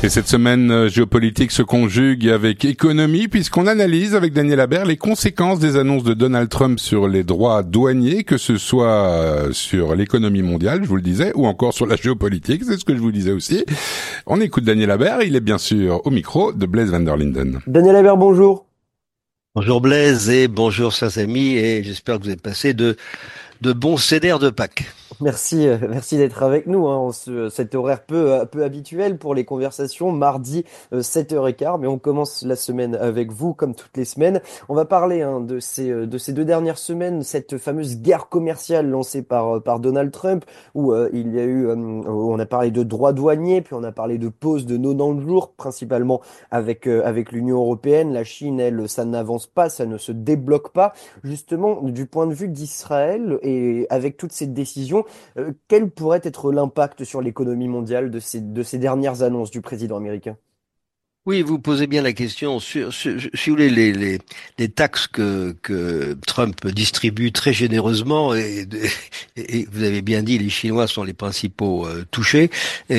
Et cette semaine géopolitique se conjugue avec économie puisqu'on analyse avec Daniel Habert les conséquences des annonces de Donald Trump sur les droits douaniers, que ce soit sur l'économie mondiale, je vous le disais, ou encore sur la géopolitique, c'est ce que je vous disais aussi. On écoute Daniel Habert, il est bien sûr au micro de Blaise van der Linden. Daniel Habert, bonjour. Bonjour Blaise et bonjour chers amis, et j'espère que vous avez passé de bons CDR de Pâques. Merci d'être avec nous. Cet horaire peu habituel pour les conversations, mardi 7h15, mais on commence la semaine avec vous comme toutes les semaines. On va parler de ces 2 dernières semaines, cette fameuse guerre commerciale lancée par Donald Trump, où il y a eu, on a parlé de droits douaniers, puis on a parlé de pause de 90 jours, principalement avec l'Union européenne. La Chine, elle, ça n'avance pas, ça ne se débloque pas. Justement, du point de vue d'Israël et avec toutes ces décisions, quel pourrait être l'impact sur l'économie mondiale de ces dernières annonces du président américain? Oui, vous posez bien la question sur si vous voulez les taxes que Trump distribue très généreusement, et vous avez bien dit, les Chinois sont les principaux touchés,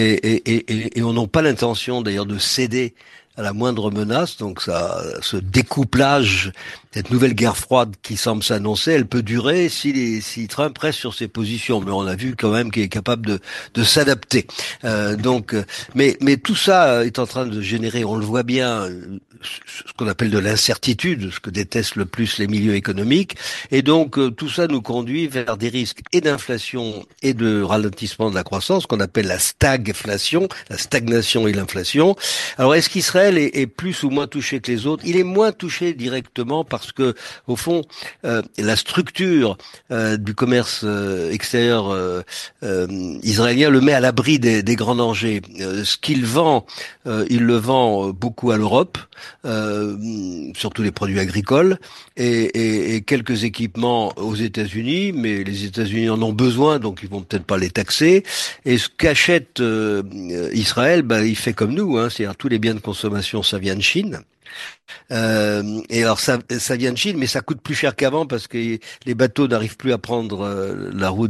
et on n'a pas l'intention d'ailleurs de céder à la moindre menace. Donc ça, ce découplage, cette nouvelle guerre froide qui semble s'annoncer, elle peut durer si Trump reste sur ses positions. Mais on a vu quand même qu'il est capable de s'adapter. Mais tout ça est en train de générer, on le voit bien, ce qu'on appelle de l'incertitude, ce que détestent le plus les milieux économiques. Et donc tout ça nous conduit vers des risques et d'inflation et de ralentissement de la croissance, qu'on appelle la stagflation, la stagnation et l'inflation. Alors est-ce qu'Israël est plus ou moins touché que les autres? Il est moins touché directement parce que, au fond, la structure du commerce extérieur israélien le met à l'abri des grands dangers. Ce qu'il vend, il le vend beaucoup à l'Europe, surtout les produits agricoles, et quelques équipements aux États-Unis, mais les États-Unis en ont besoin, donc ils vont peut-être pas les taxer. Et ce qu'achète Israël, il fait comme nous, c'est-à-dire tous les biens de consommation, ça vient de Chine. Et alors ça vient de Chine, mais ça coûte plus cher qu'avant parce que les bateaux n'arrivent plus à prendre la route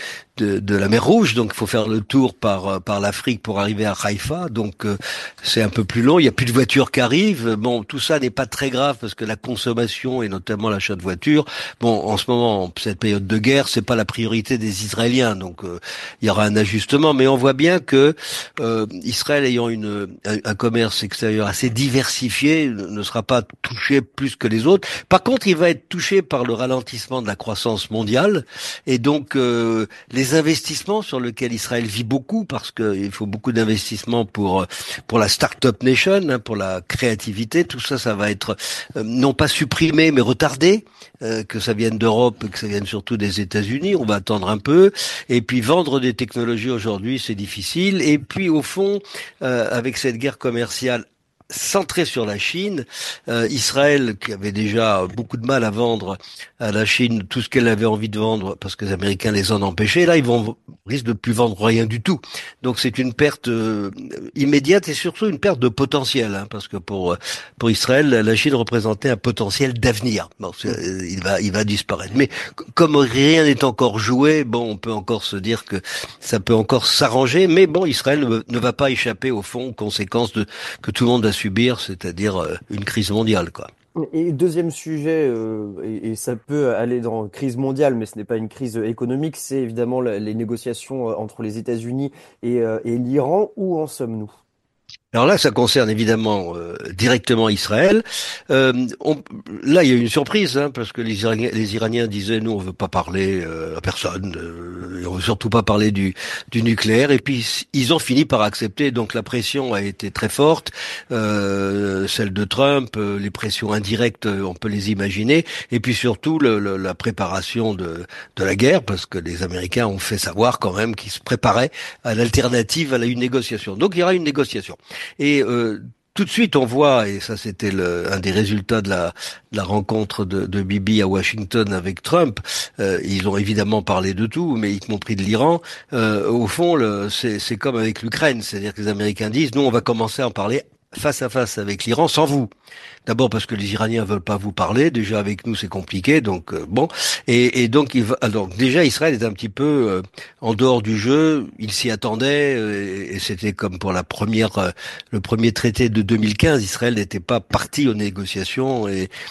de la mer Rouge, donc il faut faire le tour par l'Afrique pour arriver à Haïfa, donc c'est un peu plus long, il y a plus de voitures qui arrivent. Bon, tout ça n'est pas très grave parce que la consommation et notamment l'achat de voitures, en ce moment, cette période de guerre, c'est pas la priorité des Israéliens, donc il y aura un ajustement, mais on voit bien que Israël ayant un commerce extérieur assez diversifié ne sera pas touché plus que les autres. Par contre, il va être touché par le ralentissement de la croissance mondiale, et donc les investissements sur lesquels Israël vit beaucoup, parce qu'il faut beaucoup d'investissements pour la start-up nation, pour la créativité, tout ça, ça va être non pas supprimé mais retardé, que ça vienne d'Europe, que ça vienne surtout des États-Unis. On va attendre un peu, et puis vendre des technologies aujourd'hui, c'est difficile. Et puis au fond, avec cette guerre commerciale centré sur la Chine, Israël, qui avait déjà beaucoup de mal à vendre à la Chine tout ce qu'elle avait envie de vendre parce que les Américains les en empêchaient, là risquent de plus vendre rien du tout. Donc c'est une perte immédiate et surtout une perte de potentiel, parce que pour Israël, la Chine représentait un potentiel d'avenir. Bon, il va disparaître. Mais comme rien n'est encore joué, on peut encore se dire que ça peut encore s'arranger, mais Israël ne va pas échapper au fond aux conséquences que tout le monde a subir, c'est-à-dire une crise mondiale, quoi. Et deuxième sujet, et ça peut aller dans crise mondiale, mais ce n'est pas une crise économique, c'est évidemment les négociations entre les États-Unis et l'Iran. Où en sommes-nous? Alors là, ça concerne évidemment directement Israël. Là, il y a eu une surprise, parce que les Iraniens disaient nous, on veut pas parler à personne, et on veut surtout pas parler du nucléaire. Et puis ils ont fini par accepter. Donc la pression a été très forte, celle de Trump, les pressions indirectes, on peut les imaginer. Et puis surtout la préparation de la guerre, parce que les Américains ont fait savoir quand même qu'ils se préparaient à l'alternative à une négociation. Donc il y aura une négociation. Et tout de suite, on voit, et ça c'était un des résultats de la rencontre de Bibi à Washington avec Trump, ils ont évidemment parlé de tout, mais y compris de l'Iran. Au fond, c'est comme avec l'Ukraine, c'est-à-dire que les Américains disent, nous on va commencer à en parler face à face avec l'Iran sans vous. D'abord parce que les Iraniens veulent pas vous parler. Déjà avec nous c'est compliqué, donc bon. Et donc alors déjà Israël est un petit peu en dehors du jeu. Il s'y attendait et c'était comme pour le premier traité de 2015. Israël n'était pas parti aux négociations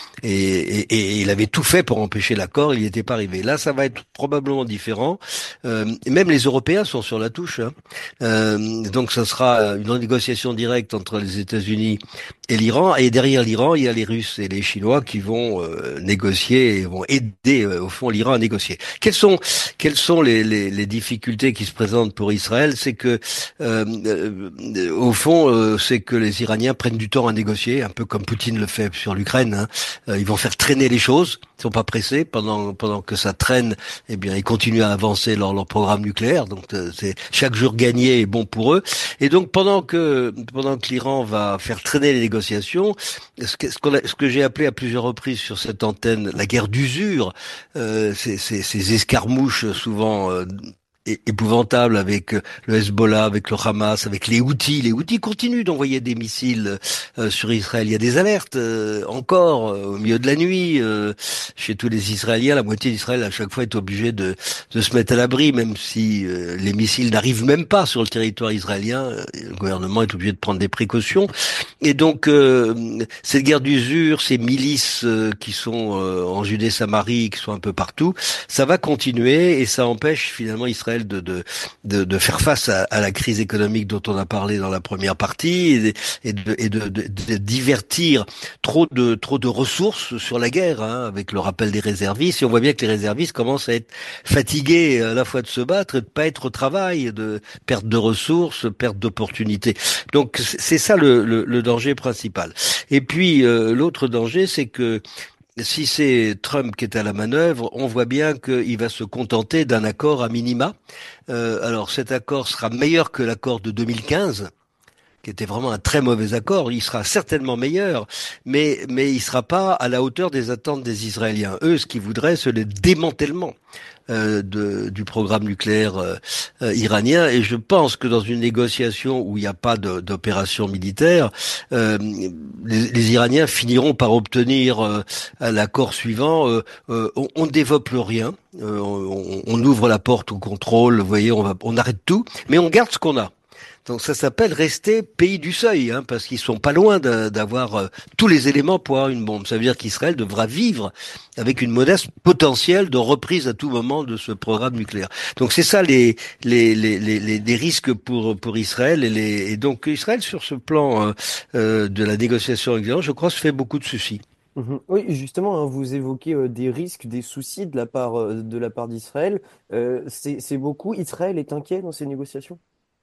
et il avait tout fait pour empêcher l'accord. Il n'y était pas arrivé. Là ça va être probablement différent. Même les Européens sont sur la touche. Hein. Donc ça sera une négociation directe entre les États-Unis et l'Iran, et derrière l'Iran, il y a les Russes et les Chinois qui vont négocier et vont aider au fond l'Iran à négocier. Quelles sont les difficultés qui se présentent pour Israël? C'est que au fond, c'est que les Iraniens prennent du temps à négocier, un peu comme Poutine le fait sur l'Ukraine. Hein. Ils vont faire traîner les choses. Ils sont pas pressés pendant que ça traîne. Eh bien, ils continuent à avancer leur programme nucléaire. Donc, c'est chaque jour gagné est bon pour eux. Et donc, pendant que l'Iran va faire traîner les négociations, ce que j'ai appelé à plusieurs reprises sur cette antenne la guerre d'usure, ces escarmouches souvent épouvantable avec le Hezbollah, avec le Hamas, avec les Houthis. Les Houthis continuent d'envoyer des missiles sur Israël. Il y a des alertes encore au milieu de la nuit chez tous les Israéliens. La moitié d'Israël à chaque fois est obligée de se mettre à l'abri, même si les missiles n'arrivent même pas sur le territoire israélien. Le gouvernement est obligé de prendre des précautions. Et donc cette guerre d'usure, ces milices qui sont en Judée-Samarie, qui sont un peu partout, ça va continuer et ça empêche finalement Israël de faire face à la crise économique dont on a parlé dans la première partie et de divertir trop de ressources sur la guerre, hein, avec le rappel des réservistes. Et on voit bien que les réservistes commencent à être fatigués à la fois de se battre et de pas être au travail, de perte de ressources, perte d'opportunités. Donc c'est ça le danger principal. Et puis l'autre danger, c'est que si c'est Trump qui est à la manœuvre, on voit bien qu'il va se contenter d'un accord à minima. Alors cet accord sera meilleur que l'accord de 2015, qui était vraiment un très mauvais accord. Il sera certainement meilleur, mais il sera pas à la hauteur des attentes des Israéliens. Eux, ce qu'ils voudraient, c'est le démantèlement du programme nucléaire iranien. Et je pense que dans une négociation où il n'y a pas d'opération militaire, les Iraniens finiront par obtenir à l'accord suivant. On ne développe rien, on ouvre la porte au contrôle. Vous voyez, on arrête tout, mais on garde ce qu'on a. Donc ça s'appelle rester pays du seuil, hein, parce qu'ils sont pas loin d'avoir tous les éléments pour avoir une bombe. Ça veut dire qu'Israël devra vivre avec une modeste potentielle de reprise à tout moment de ce programme nucléaire. Donc c'est ça les risques pour Israël et donc Israël sur ce plan de la négociation avec l'Iran, je crois, se fait beaucoup de soucis. Oui, justement, hein, vous évoquez des risques, des soucis de la part d'Israël. C'est beaucoup. Israël est inquiet dans ces négociations?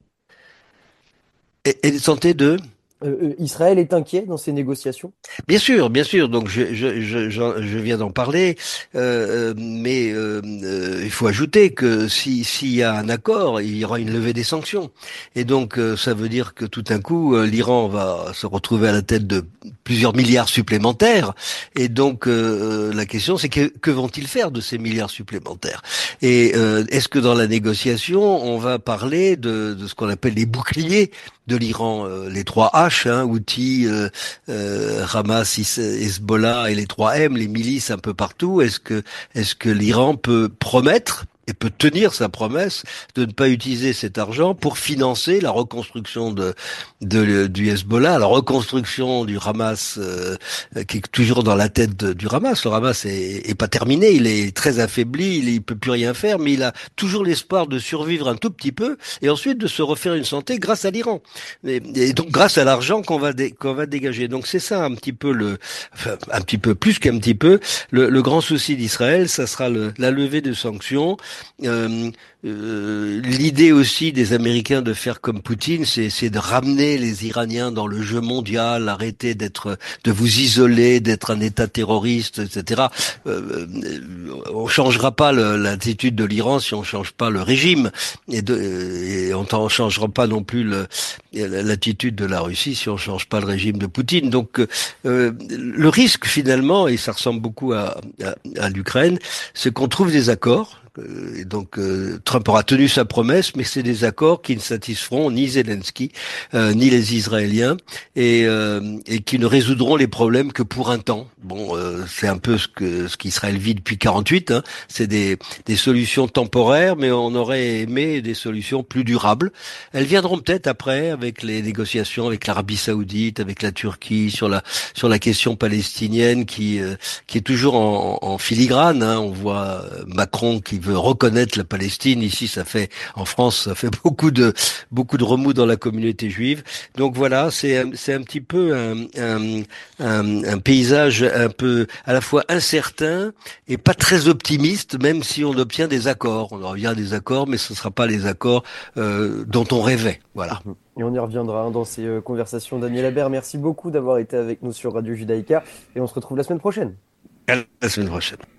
Et les santé de Israël est inquiet dans ces négociations? Bien sûr, bien sûr. Donc je viens d'en parler, mais il faut ajouter que s'il y a un accord, il y aura une levée des sanctions, et donc ça veut dire que tout d'un coup l'Iran va se retrouver à la tête de plusieurs milliards supplémentaires, et donc la question c'est que vont-ils faire de ces milliards supplémentaires? Et est-ce que dans la négociation on va parler de ce qu'on appelle les boucliers de l'Iran, les 3 H, hein, Houthis, Hamas, Hezbollah et les 3M, les milices un peu partout. Est-ce que l'Iran peut promettre et peut tenir sa promesse de ne pas utiliser cet argent pour financer la reconstruction du Hezbollah, la reconstruction du Hamas, qui est toujours dans la tête du Hamas. Le Hamas est pas terminé, il est très affaibli, il peut plus rien faire, mais il a toujours l'espoir de survivre un tout petit peu et ensuite de se refaire une santé grâce à l'Iran. Et donc grâce à l'argent qu'on va dégager. Donc c'est ça un petit peu un petit peu plus qu'un petit peu le grand souci d'Israël, ça sera la levée de sanctions. L'idée aussi des Américains de faire comme Poutine, c'est de ramener les Iraniens dans le jeu mondial, arrêter de vous isoler, d'être un État terroriste, etc. On changera pas l'attitude de l'Iran si on change pas le régime, et on ne changera pas non plus l'attitude de la Russie si on change pas le régime de Poutine. Donc le risque finalement, et ça ressemble beaucoup à l'Ukraine, c'est qu'on trouve des accords, Et donc Trump aura tenu sa promesse, mais c'est des accords qui ne satisferont ni Zelensky ni les Israéliens et qui ne résoudront les problèmes que pour un temps. Bon, c'est un peu ce qu'Israël vit depuis 48. Hein. C'est des solutions temporaires, mais on aurait aimé des solutions plus durables. Elles viendront peut-être après avec les négociations avec l'Arabie Saoudite, avec la Turquie sur la question palestinienne qui est toujours en filigrane. Hein. On voit Macron qui veut reconnaître la Palestine. Ici, en France, ça fait beaucoup de remous dans la communauté juive. Donc voilà, c'est un petit peu un paysage un peu à la fois incertain et pas très optimiste, même si on obtient des accords. On revient à des accords, mais ce ne sera pas les accords dont on rêvait. Voilà. Et on y reviendra dans ces conversations. Daniel Habert, merci beaucoup d'avoir été avec nous sur Radio Judaïka et on se retrouve la semaine prochaine. À la semaine prochaine.